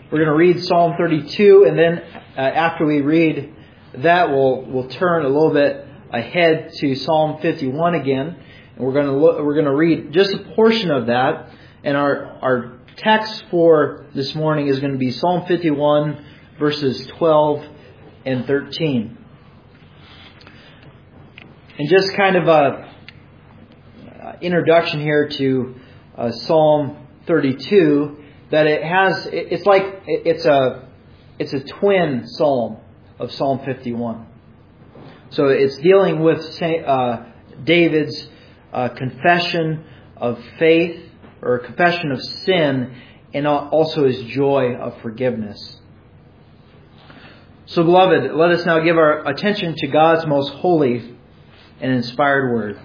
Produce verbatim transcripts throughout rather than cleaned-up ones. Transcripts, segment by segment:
We're going to read Psalm thirty-two, and then uh, after we read that, we'll we'll turn a little bit ahead to Psalm fifty-one again, and we're going to look, we're going to read just a portion of that. And our our text for this morning is going to be Psalm fifty-one, verses twelve and thirteen. And just kind of a introduction here to uh, Psalm thirty-two. That it has, it's like, it's a, it's a twin psalm of Psalm fifty-one. So it's dealing with uh, David's uh, confession of faith, or confession of sin, and also his joy of forgiveness. So beloved, let us now give our attention to God's most holy and inspired word.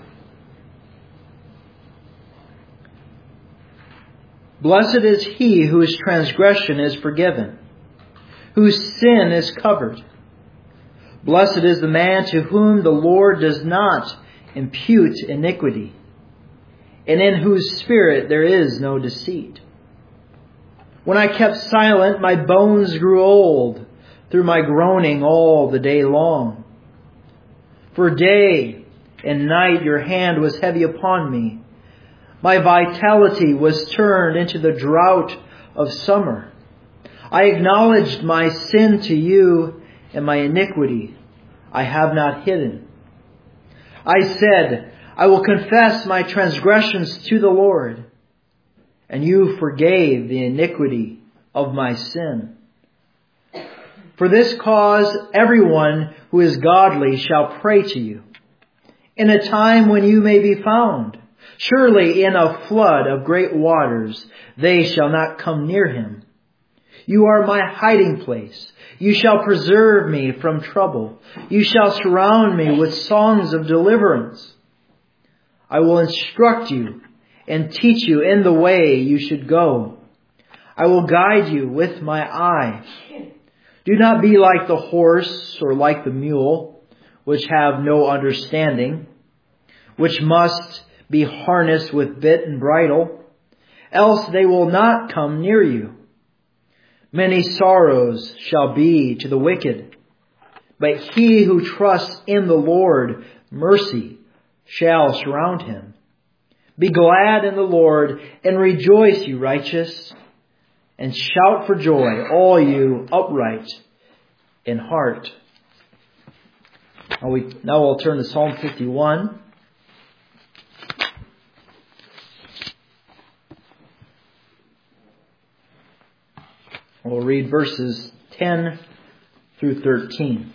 Blessed is he whose transgression is forgiven, whose sin is covered. Blessed is the man to whom the Lord does not impute iniquity, and in whose spirit there is no deceit. When I kept silent, my bones grew old through my groaning all the day long. For day and night your hand was heavy upon me. My vitality was turned into the drought of summer. I acknowledged my sin to you, and my iniquity I have not hidden. I said, I will confess my transgressions to the Lord, and you forgave the iniquity of my sin. For this cause everyone who is godly shall pray to you, in a time when you may be found. Surely in a flood of great waters they shall not come near him. You are my hiding place. You shall preserve me from trouble. You shall surround me with songs of deliverance. I will instruct you and teach you in the way you should go. I will guide you with my eye. Do not be like the horse or like the mule, which have no understanding, which must be harnessed with bit and bridle, else they will not come near you. Many sorrows shall be to the wicked, but he who trusts in the Lord, mercy shall surround him. Be glad in the Lord and rejoice, you righteous, and shout for joy, all you upright in heart. Now, we, now we'll turn to Psalm fifty-one. We'll read verses ten through thirteen.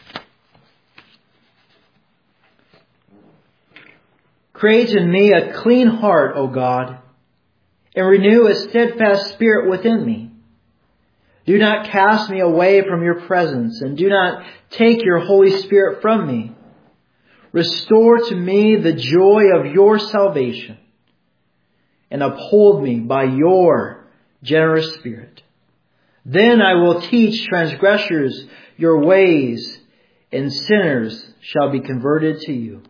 Create in me a clean heart, O God, and renew a steadfast spirit within me. Do not cast me away from your presence, and do not take your Holy Spirit from me. Restore to me the joy of your salvation, and uphold me by your generous spirit. Then I will teach transgressors your ways, and sinners shall be converted to you.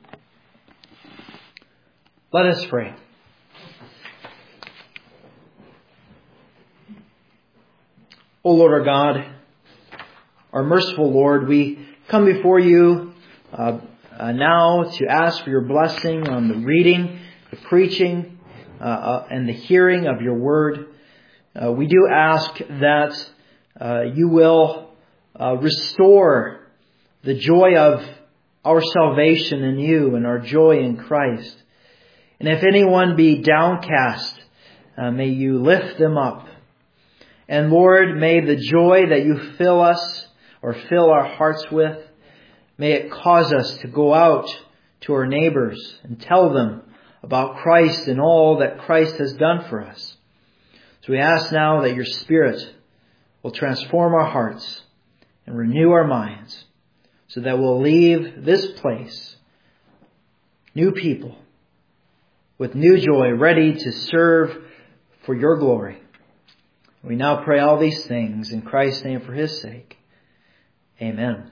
Let us pray. O Lord our God, our merciful Lord, we come before you uh, uh, now to ask for your blessing on the reading, the preaching, uh, uh, and the hearing of your word. Uh, we do ask that uh, you will uh, restore the joy of our salvation in you and our joy in Christ. And if anyone be downcast, uh, may you lift them up. And Lord, may the joy that you fill us or fill our hearts with, may it cause us to go out to our neighbors and tell them about Christ and all that Christ has done for us. So we ask now that your Spirit will transform our hearts and renew our minds so that we'll leave this place new people with new joy, ready to serve for your glory. We now pray all these things in Christ's name for his sake. Amen.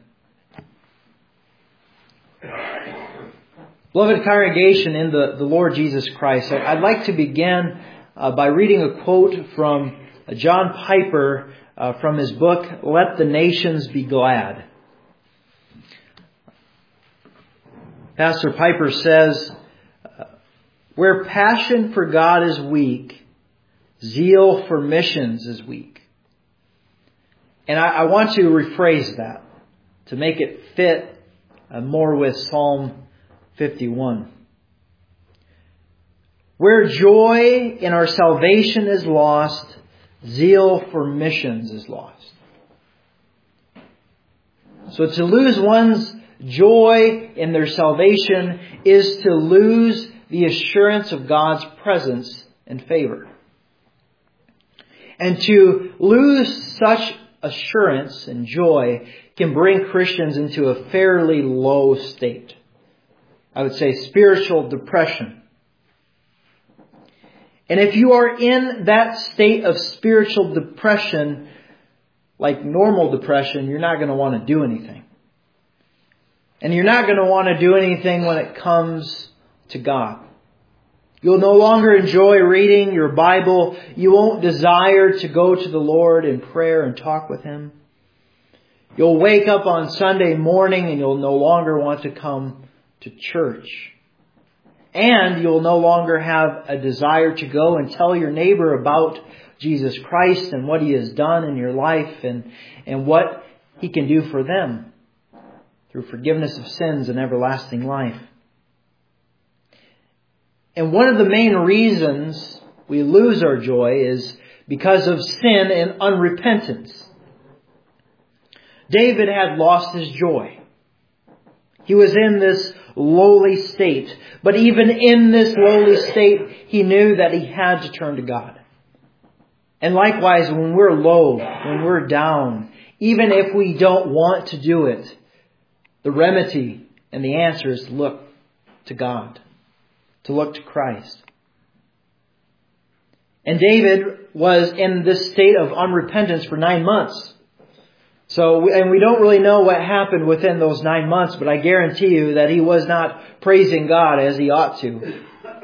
Beloved congregation in the, the Lord Jesus Christ, I'd like to begin uh, by reading a quote from John Piper uh, from his book, Let the Nations Be Glad. Pastor Piper says, where passion for God is weak, zeal for missions is weak. And I, I want to rephrase that to make it fit uh, more with Psalm fifty-one. Where joy in our salvation is lost, zeal for missions is lost. So to lose one's joy in their salvation is to lose the assurance of God's presence and favor. And to lose such assurance and joy can bring Christians into a fairly low state. I would say spiritual depression. And if you are in that state of spiritual depression, like normal depression, you're not going to want to do anything. And you're not going to want to do anything when it comes to God. You'll no longer enjoy reading your Bible. You won't desire to go to the Lord in prayer and talk with Him. You'll wake up on Sunday morning and you'll no longer want to come to church. And you'll no longer have a desire to go and tell your neighbor about Jesus Christ and what He has done in your life and, and what He can do for them through forgiveness of sins and everlasting life. And one of the main reasons we lose our joy is because of sin and unrepentance. David had lost his joy. He was in this lowly state. But even in this lowly state, he knew that he had to turn to God. And likewise, when we're low, when we're down, even if we don't want to do it, the remedy and the answer is to look to God, to look to Christ. And David was in this state of unrepentance for nine months. So, and we don't really know what happened within those nine months, but I guarantee you that he was not praising God as he ought to.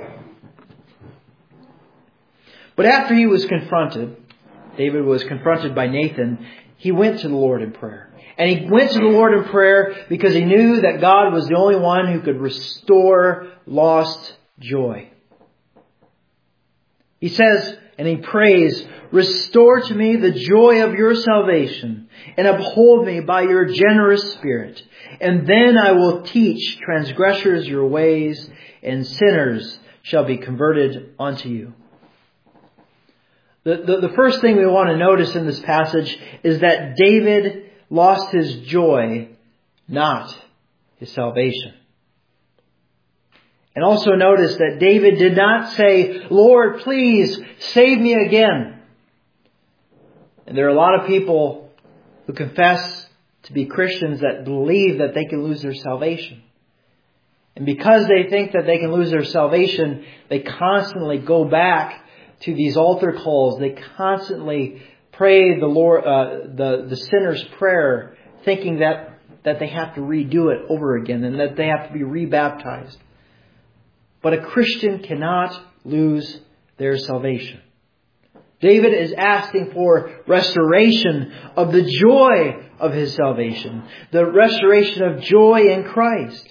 But after he was confronted, David was confronted by Nathan, he went to the Lord in prayer. And he went to the Lord in prayer because he knew that God was the only one who could restore lost joy. He says, and he prays, "Restore to me the joy of your salvation, and uphold me by your generous spirit. And then I will teach transgressors your ways, and sinners shall be converted unto you." The, the, the first thing we want to notice in this passage is that David lost his joy, not his salvation. And also notice that David did not say, "Lord, please save me again." And there are a lot of people who confess to be Christians that believe that they can lose their salvation. And because they think that they can lose their salvation, they constantly go back to these altar calls. They constantly pray the Lord, uh, the, the sinner's prayer, thinking that, that they have to redo it over again and that they have to be rebaptized. But a Christian cannot lose their salvation. David is asking for restoration of the joy of his salvation. The restoration of joy in Christ.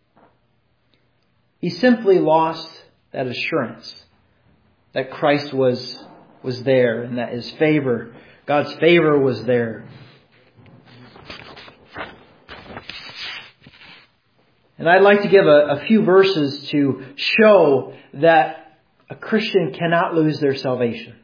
He simply lost that assurance that Christ was, was there and that His favor, God's favor was there. And I'd like to give a, a few verses to show that a Christian cannot lose their salvation.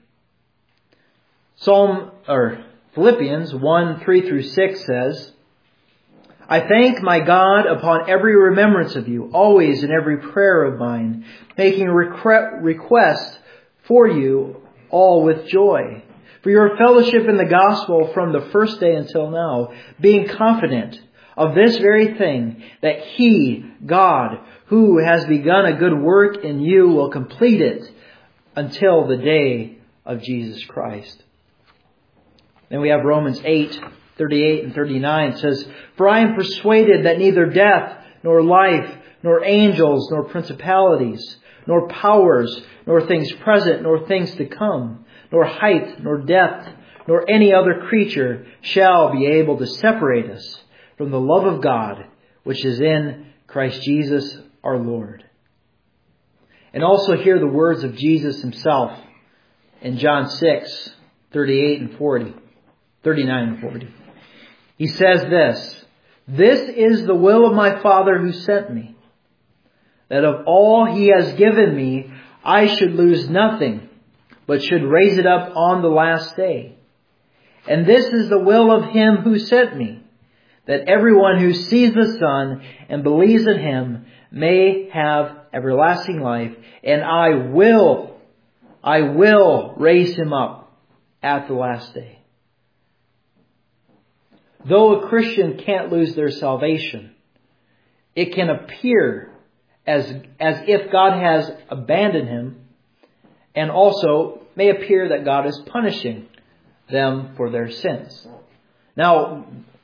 Psalm or Philippians one, three through six says, "I thank my God upon every remembrance of you, always in every prayer of mine, making requ- request for you all with joy, for your fellowship in the gospel from the first day until now, being confident of this very thing, that He, God, who has begun a good work in you, will complete it until the day of Jesus Christ." Then we have Romans eight, thirty-eight and thirty-nine. It says, "For I am persuaded that neither death, nor life, nor angels, nor principalities, nor powers, nor things present, nor things to come, nor height, nor depth, nor any other creature shall be able to separate us from the love of God, which is in Christ Jesus our Lord. And also hear the words of Jesus himself in John six, thirty-eight and forty, thirty-nine and forty. He says this, "This is the will of my Father who sent me, that of all he has given me, I should lose nothing, but should raise it up on the last day. And this is the will of him who sent me, that everyone who sees the Son and believes in him may have everlasting life, and I will, I will raise him up at the last day." Though a Christian can't lose their salvation, it can appear as, as if God has abandoned him, and also may appear that God is punishing them for their sins. Now,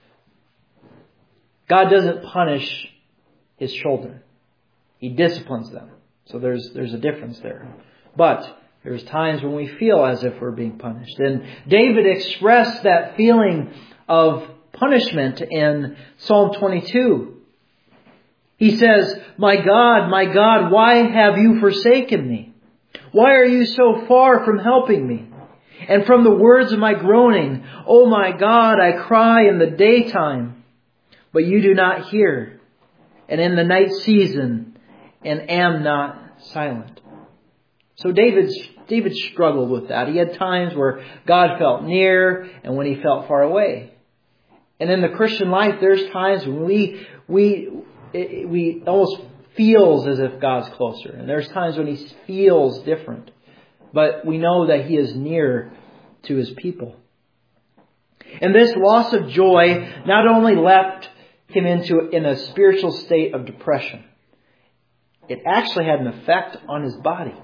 God doesn't punish his children. He disciplines them. So there's there's a difference there. But there's times when we feel as if we're being punished. And David expressed that feeling of punishment in Psalm twenty-two. He says, "My God, my God, why have you forsaken me? Why are you so far from helping me? And from the words of my groaning, oh my God, I cry in the daytime, but you do not hear, and in the night season, and am not silent." So David's, David struggled with that. He had times where God felt near and when he felt far away. And in the Christian life, there's times when we, we, it, we almost feels as if God's closer. And there's times when he feels different. But we know that he is near to his people. And this loss of joy not only left him into in a spiritual state of depression, it actually had an effect on his body.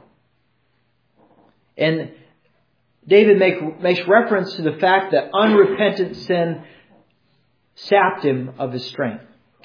And David make, makes reference to the fact that unrepentant sin sapped him of his strength.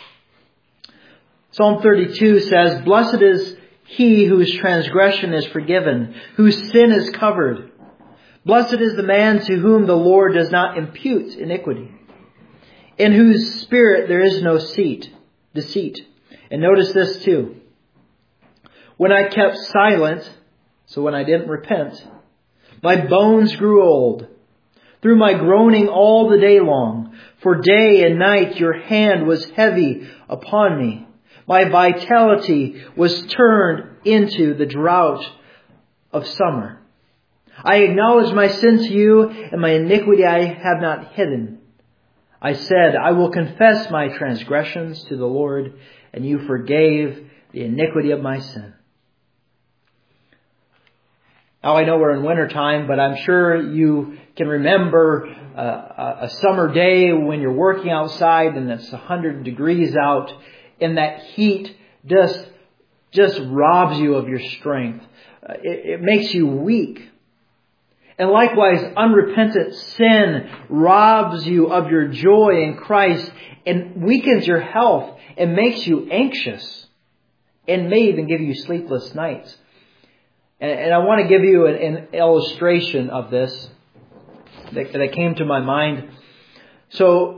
Psalm thirty-two says, "Blessed is he whose transgression is forgiven, whose sin is covered. Blessed is the man to whom the Lord does not impute iniquity, in whose spirit there is no seat, deceit." And notice this too. "When I kept silent," so when I didn't repent, "my bones grew old through my groaning all the day long. For day and night your hand was heavy upon me. My vitality was turned into the drought of summer. I acknowledged my sin to you, and my iniquity I have not hidden. I said, I will confess my transgressions to the Lord, and you forgave the iniquity of my sin." Now I know we're in wintertime, but I'm sure you can remember uh, a summer day when you're working outside and it's one hundred degrees out, and that heat just, just robs you of your strength. Uh, it, it makes you weak. And likewise, unrepentant sin robs you of your joy in Christ and weakens your health and makes you anxious and may even give you sleepless nights. And, and I want to give you an, an illustration of this that, that came to my mind. So,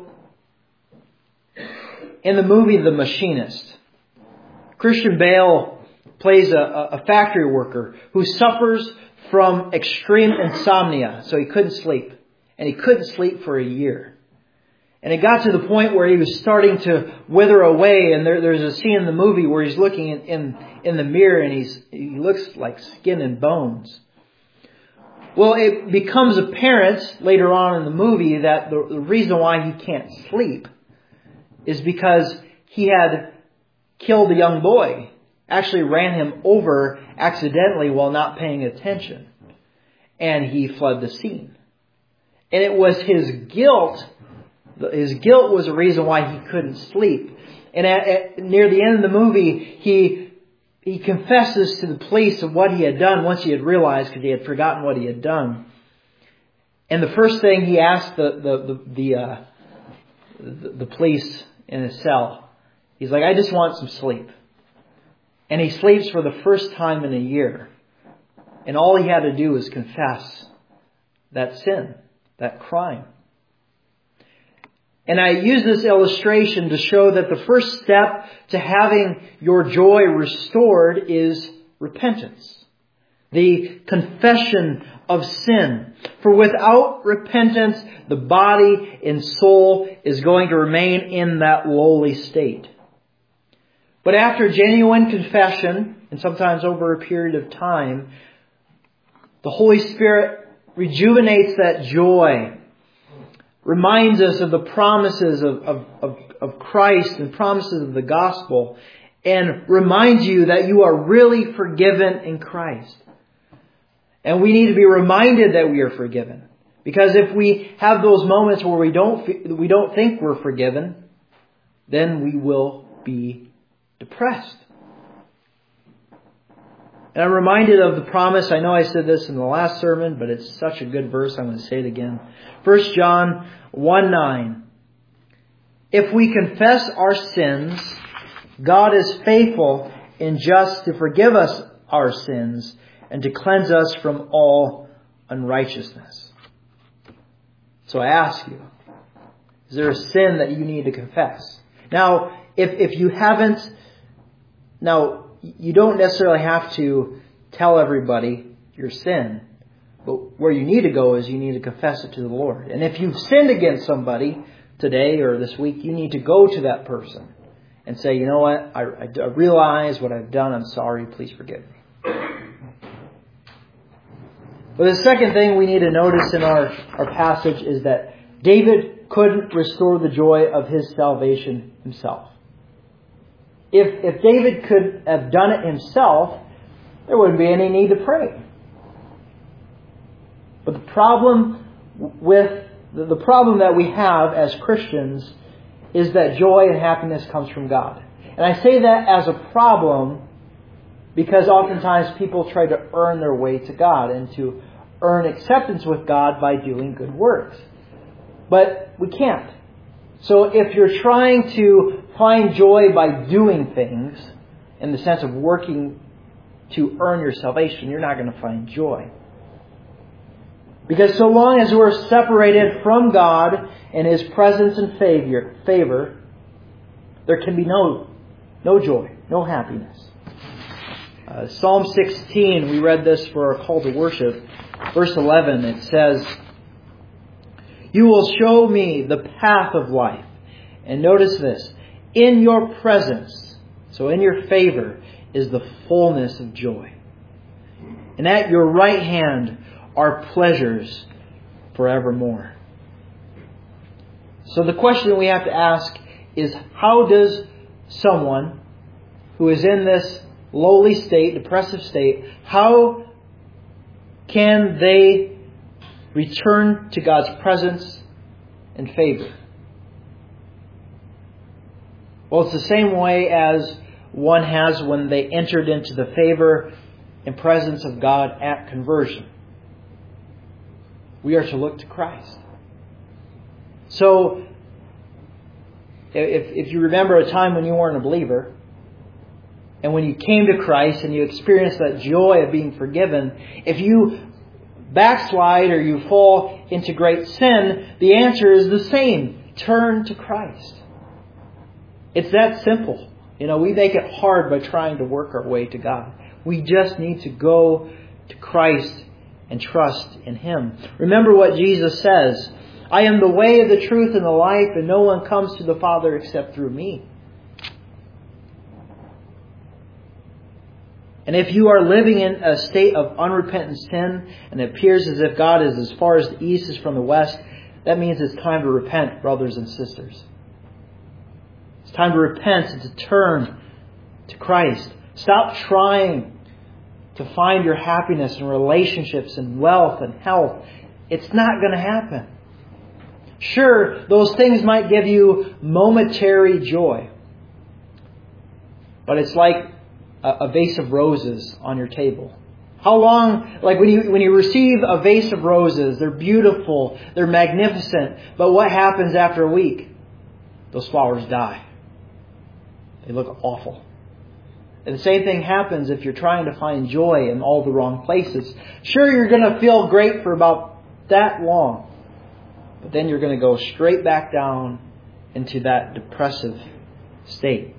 in the movie The Machinist, Christian Bale plays a, a factory worker who suffers from extreme insomnia, so he couldn't sleep. And he couldn't sleep for a year. And it got to the point where he was starting to wither away. And there, there's a scene in the movie where he's looking in, in, in the mirror and he's, he looks like skin and bones. Well, it becomes apparent later on in the movie that the, the reason why he can't sleep is because he had killed a young boy. Actually ran him over accidentally while not paying attention. And he fled the scene. And it was his guilt. His guilt was the reason why he couldn't sleep. And at, at, near the end of the movie, he he confesses to the police of what he had done once he had realized, because he had forgotten what he had done. And the first thing he asked the the the the, uh, the, the police in his cell, he's like, "I just want some sleep." And he sleeps for the first time in a year. And all he had to do was confess that sin, that crime. And I use this illustration to show that the first step to having your joy restored is repentance. The confession of sin. For without repentance, the body and soul is going to remain in that lowly state. But after genuine confession, and sometimes over a period of time, the Holy Spirit rejuvenates that joy, reminds us of the promises of, of, of, of Christ and promises of the gospel, and reminds you that you are really forgiven in Christ. And we need to be reminded that we are forgiven. Because if we have those moments where we don't, we don't think we're forgiven, then we will be depressed. And I'm reminded of the promise. I know I said this in the last sermon, but it's such a good verse. I'm going to say it again. First John one nine. If we confess our sins, God is faithful and just to forgive us our sins and to cleanse us from all unrighteousness. So I ask you, is there a sin that you need to confess? Now, if, if you haven't, now, you don't necessarily have to tell everybody your sin. But where you need to go is you need to confess it to the Lord. And if you've sinned against somebody today or this week, you need to go to that person and say, you know what, I, I, I realize what I've done. I'm sorry. Please forgive me. But the second thing we need to notice in our, our passage is that David couldn't restore the joy of his salvation himself. If, if David could have done it himself, there wouldn't be any need to pray. But the problem with the problem that we have as Christians is that joy and happiness comes from God. And I say that as a problem because oftentimes people try to earn their way to God and to earn acceptance with God by doing good works. But we can't. So if you're trying to find joy by doing things, in the sense of working to earn your salvation, you're not going to find joy. Because so long as we're separated from God and His presence and favor, favor, there can be no, no joy, no happiness. Uh, Psalm sixteen, we read this for our call to worship. Verse eleven, it says, "You will show me the path of life." And notice this, "In your presence," so in your favor, "is the fullness of joy. And at your right hand are pleasures forevermore." So the question we have to ask is, how does someone who is in this lowly state, depressive state, how can they return to God's presence and favor? Well, it's the same way as one has when they entered into the favor and presence of God at conversion. We are to look to Christ. So, if, if you remember a time when you weren't a believer, and when you came to Christ and you experienced that joy of being forgiven, if you backslide or you fall into great sin, the answer is the same. Turn to Christ. It's that simple. You know, we make it hard by trying to work our way to God. We just need to go to Christ and trust in Him. Remember what Jesus says, "I am the way, the truth, and the life, and no one comes to the Father except through me." And if you are living in a state of unrepentant sin, and it appears as if God is as far as the east is from the west, that means it's time to repent, brothers and sisters. It's time to repent and to turn to Christ. Stop trying to find your happiness in relationships and wealth and health. It's not going to happen. Sure, those things might give you momentary joy. But it's like a vase of roses on your table. How long, like when you when you receive a vase of roses, they're beautiful, they're magnificent, but what happens after a week? Those flowers die. They look awful. And the same thing happens if you're trying to find joy in all the wrong places. Sure, you're going to feel great for about that long. But then you're going to go straight back down into that depressive state.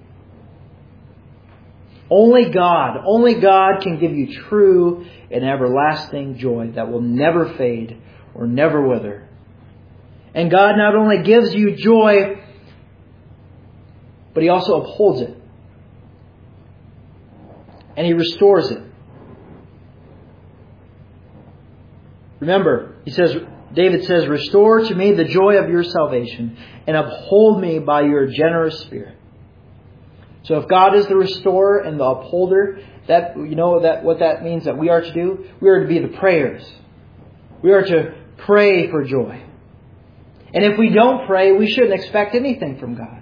Only God, only God can give you true and everlasting joy that will never fade or never wither. And God not only gives you joy, but He also upholds it. And He restores it. Remember, he says, David says, "Restore to me the joy of your salvation and uphold me by your generous spirit." So if God is the restorer and the upholder, that you know that what that means that we are to do? We are to be the prayers. We are to pray for joy. And if we don't pray, we shouldn't expect anything from God.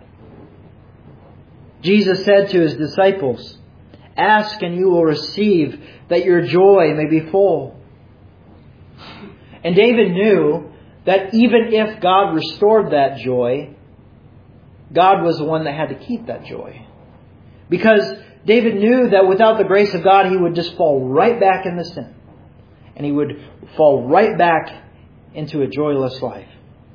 Jesus said to His disciples, "Ask and you will receive, that your joy may be full." And David knew that even if God restored that joy, God was the one that had to keep that joy. Because David knew that without the grace of God, he would just fall right back into sin. And he would fall right back into a joyless life.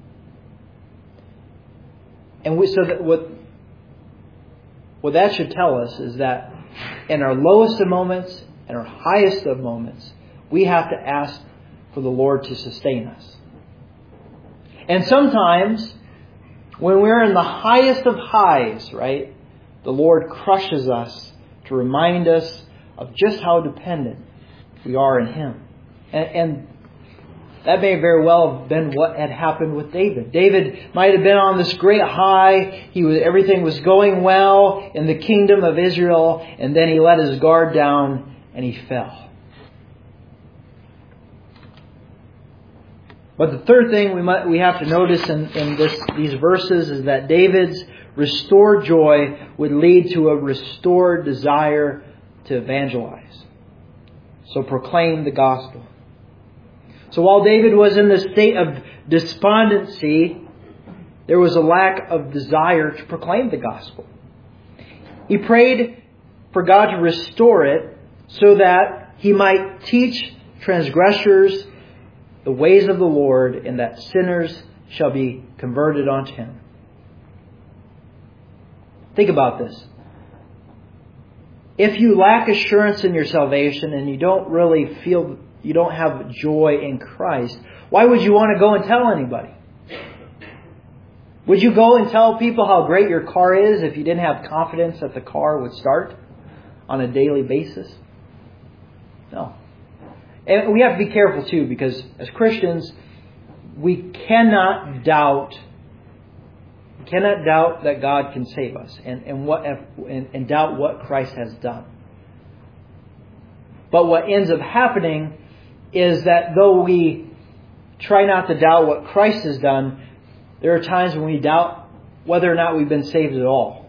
And we, so that what, what that should tell us is that in our lowest of moments and our highest of moments, we have to ask for the Lord to sustain us. And sometimes, when we're in the highest of highs, right, the Lord crushes us to remind us of just how dependent we are in Him. And, and that may very well have been what had happened with David. David might have been on this great high. He was, everything was going well in the kingdom of Israel. And then he let his guard down and he fell. But the third thing we might, we have to notice in, in this, these verses is that David's restored joy would lead to a restored desire to evangelize. So proclaim the gospel. So while David was in the state of despondency, there was a lack of desire to proclaim the gospel. He prayed for God to restore it so that He might teach transgressors the ways of the Lord, and that sinners shall be converted unto Him. Think about this. If you lack assurance in your salvation and you don't really feel, you don't have joy in Christ, why would you want to go and tell anybody? Would you go and tell people how great your car is if you didn't have confidence that the car would start on a daily basis? No. And we have to be careful too, because as Christians, we cannot doubt, we cannot doubt that God can save us, and and what and, and doubt what Christ has done. But what ends up happening is that though we try not to doubt what Christ has done, there are times when we doubt whether or not we've been saved at all.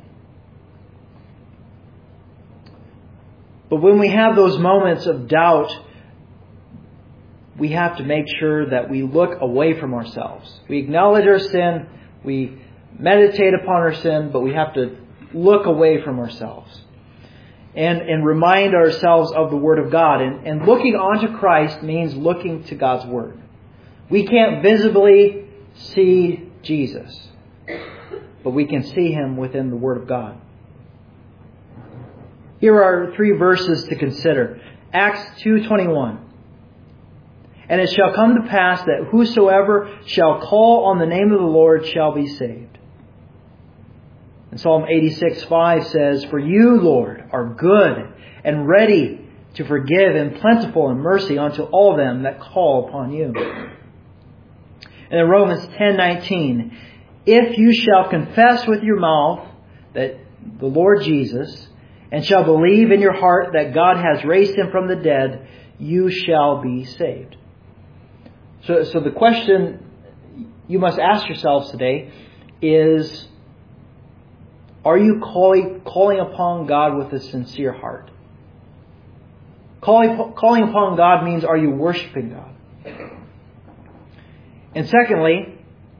But when we have those moments of doubt, we have to make sure that we look away from ourselves. We acknowledge our sin, we meditate upon our sin, but we have to look away from ourselves. And, and remind ourselves of the Word of God. And, and looking onto Christ means looking to God's Word. We can't visibly see Jesus, but we can see Him within the Word of God. Here are three verses to consider. Acts two twenty-one. "And it shall come to pass that whosoever shall call on the name of the Lord shall be saved." And Psalm eighty-six five says, "For you, Lord, are good and ready to forgive and plentiful in mercy unto all them that call upon you." And in Romans ten nineteen, "If you shall confess with your mouth that the Lord Jesus, and shall believe in your heart that God has raised Him from the dead, you shall be saved." So, so the question you must ask yourselves today is, are you calling, calling upon God with a sincere heart? Calling, calling upon God means, are you worshiping God? And secondly,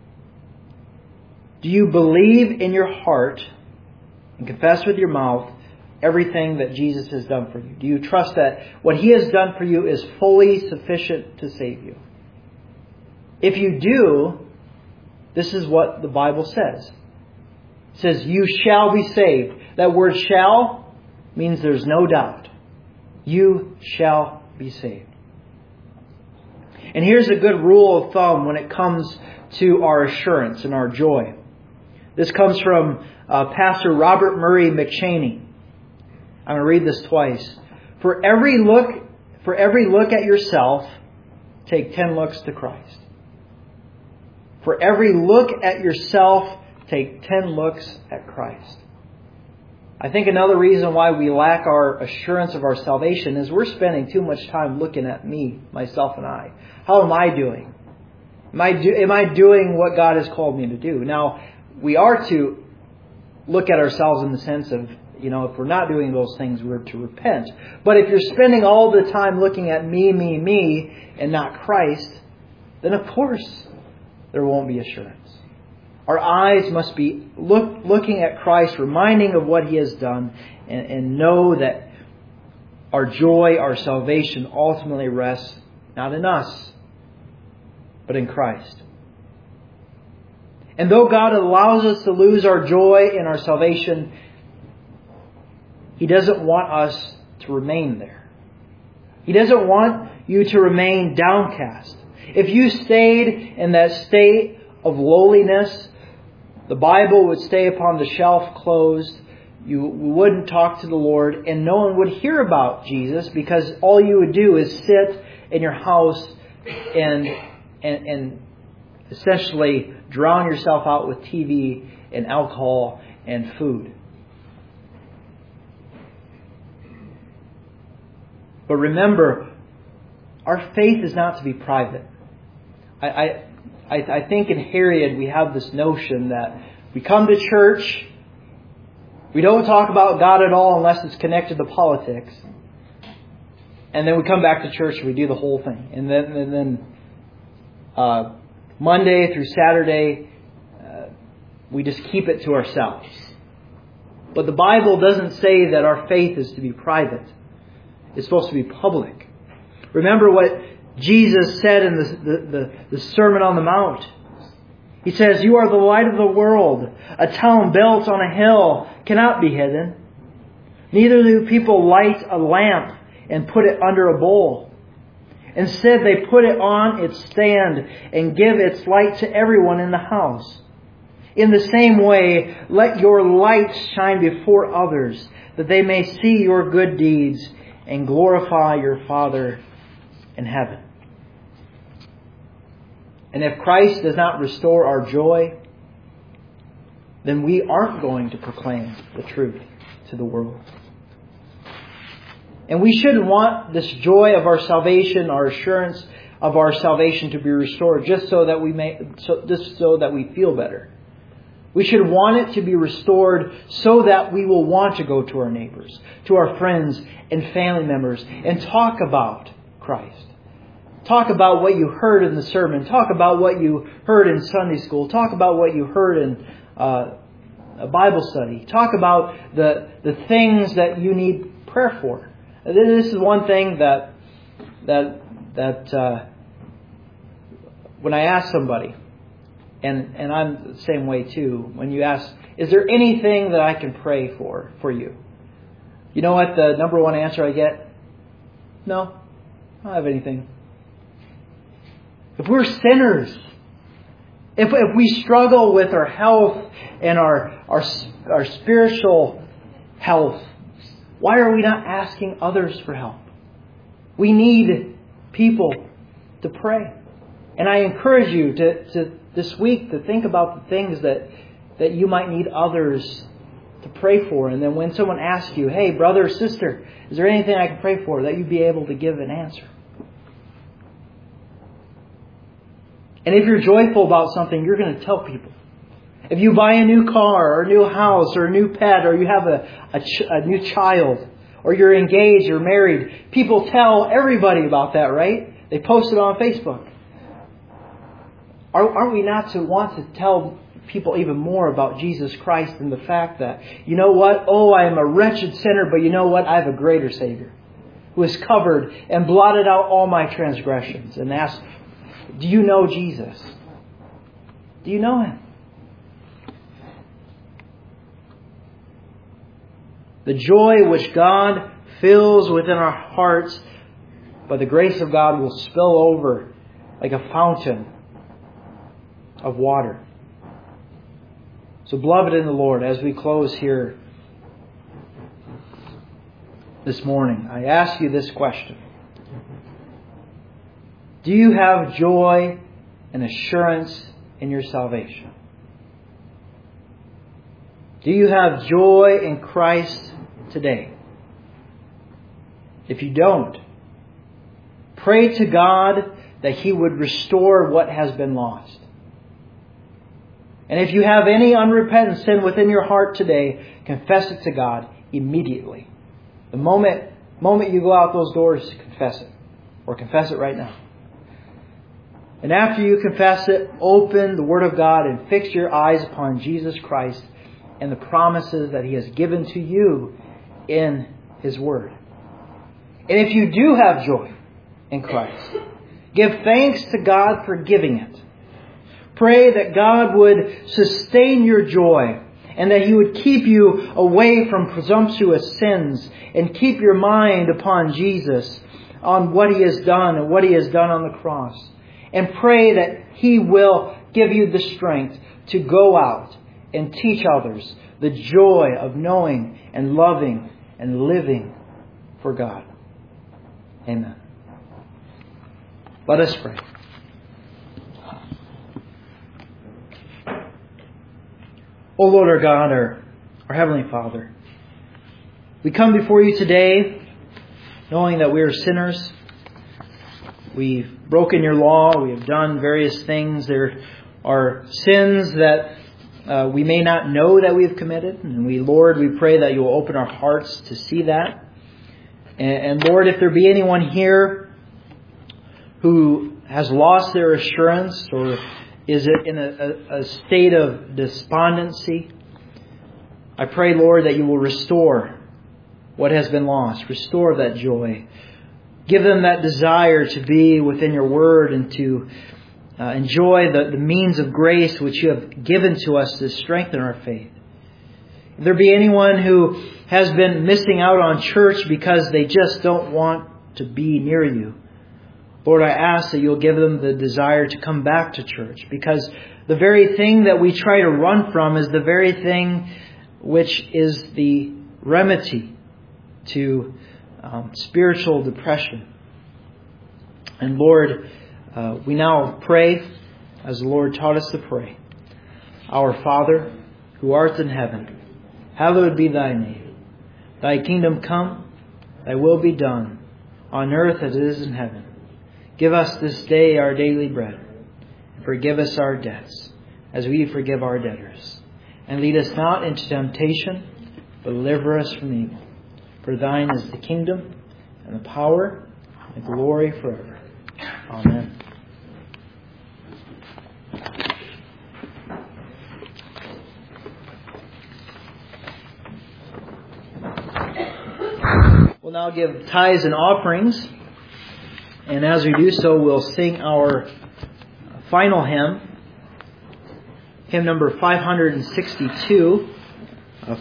do you believe in your heart and confess with your mouth everything that Jesus has done for you? Do you trust that what He has done for you is fully sufficient to save you? If you do, this is what the Bible says. It says, you shall be saved. That word shall means there's no doubt. You shall be saved. And here's a good rule of thumb when it comes to our assurance and our joy. This comes from uh, Pastor Robert Murray McChaney. I'm going to read this twice. For every look, for every look at yourself, take ten looks to Christ. For every look at yourself, take ten looks at Christ. I think another reason why we lack our assurance of our salvation is we're spending too much time looking at me, myself, and I. How am I doing? Am I, do, am I doing what God has called me to do? Now, we are to look at ourselves in the sense of, you know, if we're not doing those things, we're to repent. But if you're spending all the time looking at me, me, me, and not Christ, then of course there won't be assurance. Our eyes must be look, looking at Christ, reminding of what He has done, and, and know that our joy, our salvation ultimately rests not in us, but in Christ. And though God allows us to lose our joy in our salvation, He doesn't want us to remain there. He doesn't want you to remain downcast. If you stayed in that state of lowliness, the Bible would stay upon the shelf closed. You wouldn't talk to the Lord, and no one would hear about Jesus because all you would do is sit in your house and and, and essentially drown yourself out with T V and alcohol and food. But remember, our faith is not to be private. I, I, I, I think in Harriet we have this notion that we come to church, we don't talk about God at all unless it's connected to politics, and then we come back to church and we do the whole thing. And then, and then uh, Monday through Saturday, uh, we just keep it to ourselves. But the Bible doesn't say that our faith is to be private. It's supposed to be public. Remember what Jesus said in the, the, the, the Sermon on the Mount. He says, "You are the light of the world. A town built on a hill cannot be hidden. Neither do people light a lamp and put it under a bowl. Instead, they put it on its stand and give its light to everyone in the house. In the same way, let your light shine before others, that they may see your good deeds and glorify your Father in heaven." And if Christ does not restore our joy, then we aren't going to proclaim the truth to the world. And we shouldn't want this joy of our salvation, our assurance of our salvation to be restored just so that we may, so, just so that we feel better. We should want it to be restored so that we will want to go to our neighbors, to our friends and family members, and talk about Christ. Talk about what you heard in the sermon. Talk about what you heard in Sunday school. Talk about what you heard in uh, a Bible study. Talk about the the things that you need prayer for. This is one thing that that that uh, when I ask somebody, and and I'm the same way too. When you ask, "Is there anything that I can pray for for you?" You know what the number one answer I get? No, I don't have anything. If we're sinners, if if we struggle with our health and our our our spiritual health, why are we not asking others for help? We need people to pray. And I encourage you to, to this week to think about the things that, that you might need others to pray for. And then when someone asks you, "Hey, brother or sister, is there anything I can pray for?" that you be able to give an answer. And if you're joyful about something, you're going to tell people. If you buy a new car or a new house or a new pet, or you have a, a, ch- a new child, or you're engaged or married, people tell everybody about that, right? They post it on Facebook. Are, are we not to want to tell people even more about Jesus Christ and the fact that, you know what? Oh, I am a wretched sinner, but you know what? I have a greater Savior who has covered and blotted out all my transgressions and asked Do you know Jesus? Do you know Him? The joy which God fills within our hearts by the grace of God will spill over like a fountain of water. So, beloved in the Lord, as we close here this morning, I ask you this question. Do you have joy and assurance in your salvation? Do you have joy in Christ today? If you don't, pray to God that He would restore what has been lost. And if you have any unrepentant sin within your heart today, confess it to God immediately. The moment, moment you go out those doors, confess it. Or confess it right now. And after you confess it, open the Word of God and fix your eyes upon Jesus Christ and the promises that He has given to you in His Word. And if you do have joy in Christ, give thanks to God for giving it. Pray that God would sustain your joy and that He would keep you away from presumptuous sins and keep your mind upon Jesus, on what He has done and what He has done on the cross. And pray that He will give you the strength to go out and teach others the joy of knowing and loving and living for God. Amen. Let us pray. O Lord our God, our, our Heavenly Father, we come before You today knowing that we are sinners. We've broken Your law. We have done various things. There are sins that uh, we may not know that we've committed. And we, Lord, we pray that You will open our hearts to see that. And, and Lord, if there be anyone here who has lost their assurance or is in a, a, a state of despondency, I pray, Lord, that You will restore what has been lost. Restore that joy. Give them that desire to be within Your Word and to uh, enjoy the, the means of grace which You have given to us to strengthen our faith. If there be anyone who has been missing out on church because they just don't want to be near You, Lord, I ask that You'll give them the desire to come back to church, because the very thing that we try to run from is the very thing which is the remedy to um, spiritual depression. And Lord, uh, we now pray as the Lord taught us to pray. Our Father, who art in heaven, hallowed be Thy name. Thy kingdom come, Thy will be done, on earth as it is in heaven. Give us this day our daily bread, and forgive us our debts, as we forgive our debtors. And lead us not into temptation, but deliver us from evil. For Thine is the kingdom, and the power, and the glory forever. Amen. We'll now give tithes and offerings. And as we do so, we'll sing our final hymn, hymn number five hundred sixty-two.